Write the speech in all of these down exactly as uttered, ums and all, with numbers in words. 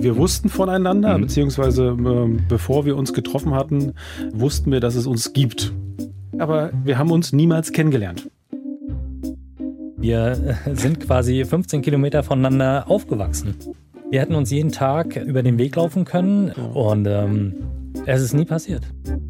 Wir wussten voneinander, mhm. beziehungsweise äh, bevor wir uns getroffen hatten, wussten wir, dass es uns gibt. Aber wir haben uns niemals kennengelernt. Wir sind quasi fünfzehn Kilometer voneinander aufgewachsen. Wir hätten uns jeden Tag über den Weg laufen können und ähm, es ist nie passiert.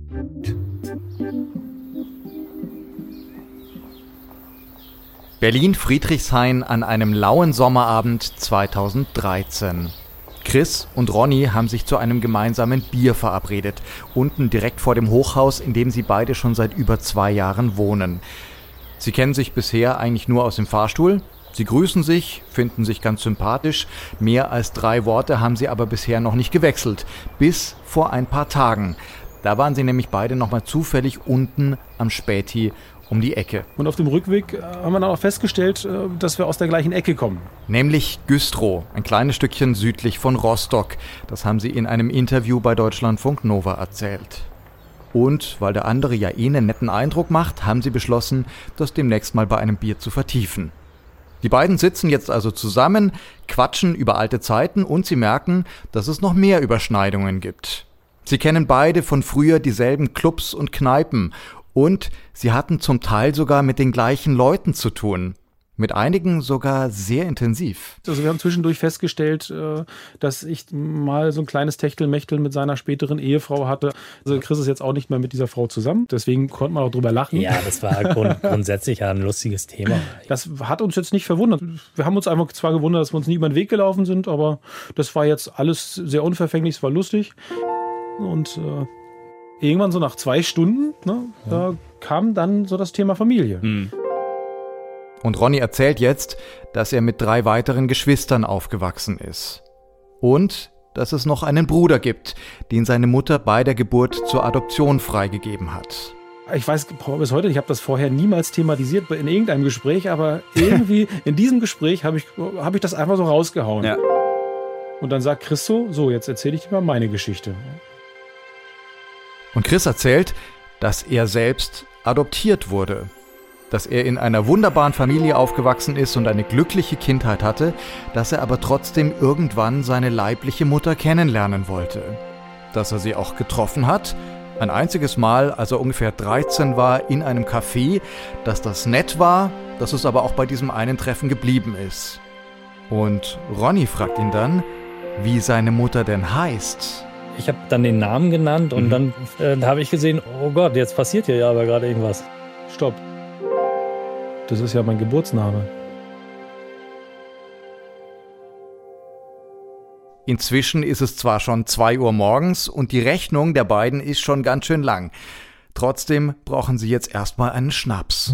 Berlin-Friedrichshain an einem lauen Sommerabend zweitausenddreizehn. Chris und Ronny haben sich zu einem gemeinsamen Bier verabredet, unten direkt vor dem Hochhaus, in dem sie beide schon seit über zwei Jahren wohnen. Sie kennen sich bisher eigentlich nur aus dem Fahrstuhl. Sie grüßen sich, finden sich ganz sympathisch. Mehr als drei Worte haben sie aber bisher noch nicht gewechselt. Bis vor ein paar Tagen. Da waren sie nämlich beide nochmal zufällig unten am Späti um die Ecke. Und auf dem Rückweg haben wir dann auch festgestellt, dass wir aus der gleichen Ecke kommen. Nämlich Güstrow, ein kleines Stückchen südlich von Rostock. Das haben sie in einem Interview bei Deutschlandfunk Nova erzählt. Und weil der andere ja eh einen netten Eindruck macht, haben sie beschlossen, das demnächst mal bei einem Bier zu vertiefen. Die beiden sitzen jetzt also zusammen, quatschen über alte Zeiten und sie merken, dass es noch mehr Überschneidungen gibt. Sie kennen beide von früher dieselben Clubs und Kneipen und sie hatten zum Teil sogar mit den gleichen Leuten zu tun. Mit einigen sogar sehr intensiv. Also wir haben zwischendurch festgestellt, dass ich mal so ein kleines Techtelmechtel mit seiner späteren Ehefrau hatte. Also Chris ist jetzt auch nicht mehr mit dieser Frau zusammen, deswegen konnte man auch drüber lachen. Ja, das war grund- grundsätzlich ja ein lustiges Thema. Das hat uns jetzt nicht verwundert. Wir haben uns einfach zwar gewundert, dass wir uns nie über den Weg gelaufen sind, aber das war jetzt alles sehr unverfänglich, es war lustig. Und äh, irgendwann so nach zwei Stunden, ne, ja. da kam dann so das Thema Familie. Mhm. Und Ronny erzählt jetzt, dass er mit drei weiteren Geschwistern aufgewachsen ist. Und dass es noch einen Bruder gibt, den seine Mutter bei der Geburt zur Adoption freigegeben hat. Ich weiß bis heute, ich habe das vorher niemals thematisiert in irgendeinem Gespräch, aber irgendwie in diesem Gespräch habe ich, hab ich das einfach so rausgehauen. Ja. Und dann sagt Chris so, so, jetzt erzähle ich dir mal meine Geschichte. Und Chris erzählt, dass er selbst adoptiert wurde. Dass er in einer wunderbaren Familie aufgewachsen ist und eine glückliche Kindheit hatte, dass er aber trotzdem irgendwann seine leibliche Mutter kennenlernen wollte. Dass er sie auch getroffen hat, ein einziges Mal, als er ungefähr dreizehn war, in einem Café, dass das nett war, dass es aber auch bei diesem einen Treffen geblieben ist. Und Ronny fragt ihn dann, wie seine Mutter denn heißt. Ich habe dann den Namen genannt und mhm. dann äh, habe ich gesehen, oh Gott, jetzt passiert hier ja aber gerade irgendwas. Stopp. Das ist ja mein Geburtsname. Inzwischen ist es zwar schon zwei Uhr morgens und die Rechnung der beiden ist schon ganz schön lang. Trotzdem brauchen sie jetzt erstmal einen Schnaps.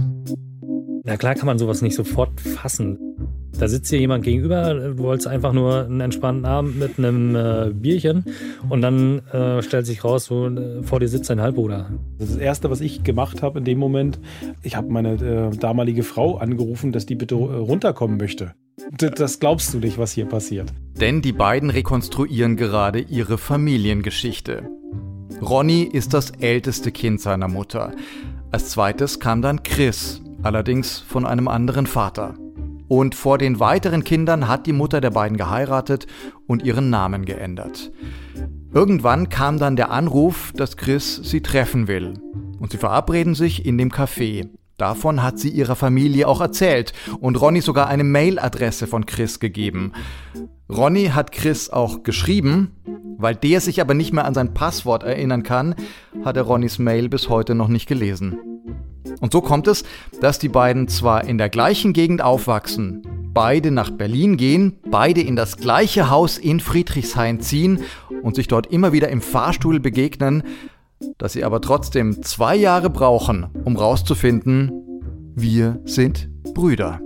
Na klar kann man sowas nicht sofort fassen. Da sitzt hier jemand gegenüber, du wolltest einfach nur einen entspannten Abend mit einem äh, Bierchen und dann äh, stellt sich raus, so, äh, vor dir sitzt dein Halbbruder. Das Erste, was ich gemacht habe in dem Moment, ich habe meine äh, damalige Frau angerufen, dass die bitte äh, runterkommen möchte. D- das glaubst du nicht, was hier passiert. Denn die beiden rekonstruieren gerade ihre Familiengeschichte. Ronny ist das älteste Kind seiner Mutter. Als zweites kam dann Chris, allerdings von einem anderen Vater. Und vor den weiteren Kindern hat die Mutter der beiden geheiratet und ihren Namen geändert. Irgendwann kam dann der Anruf, dass Chris sie treffen will. Und sie verabreden sich in dem Café. Davon hat sie ihrer Familie auch erzählt und Ronny sogar eine Mailadresse von Chris gegeben. Ronny hat Chris auch geschrieben, weil der sich aber nicht mehr an sein Passwort erinnern kann, hat er Ronnys Mail bis heute noch nicht gelesen. Und so kommt es, dass die beiden zwar in der gleichen Gegend aufwachsen, beide nach Berlin gehen, beide in das gleiche Haus in Friedrichshain ziehen und sich dort immer wieder im Fahrstuhl begegnen, dass sie aber trotzdem zwei Jahre brauchen, um rauszufinden, wir sind Brüder.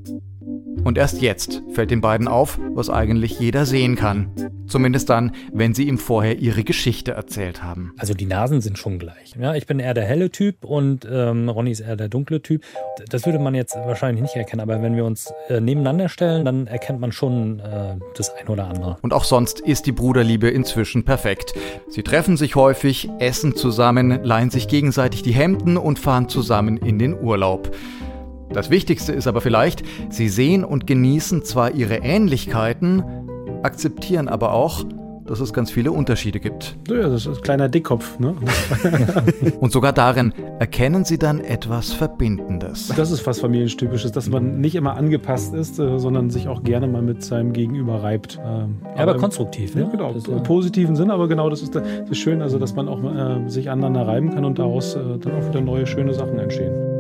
Und erst jetzt fällt den beiden auf, was eigentlich jeder sehen kann. Zumindest dann, wenn sie ihm vorher ihre Geschichte erzählt haben. Also die Nasen sind schon gleich. Ja, ich bin eher der helle Typ und ähm, Ronny ist eher der dunkle Typ. Das würde man jetzt wahrscheinlich nicht erkennen, aber wenn wir uns äh, nebeneinander stellen, dann erkennt man schon äh, das eine oder andere. Und auch sonst ist die Bruderliebe inzwischen perfekt. Sie treffen sich häufig, essen zusammen, leihen sich gegenseitig die Hemden und fahren zusammen in den Urlaub. Das Wichtigste ist aber vielleicht, sie sehen und genießen zwar ihre Ähnlichkeiten, akzeptieren aber auch, dass es ganz viele Unterschiede gibt. Ja, das ist ein kleiner Dickkopf, ne? Und sogar darin erkennen sie dann etwas Verbindendes. Das ist was Familientypisches, dass man nicht immer angepasst ist, äh, sondern sich auch gerne mal mit seinem Gegenüber reibt. Ähm, ja, aber, aber konstruktiv, ne? Ja, genau, das, im positiven Sinn, aber genau, das ist, das ist schön, also dass man auch äh, sich aneinander reiben kann und daraus äh, dann auch wieder neue, schöne Sachen entstehen.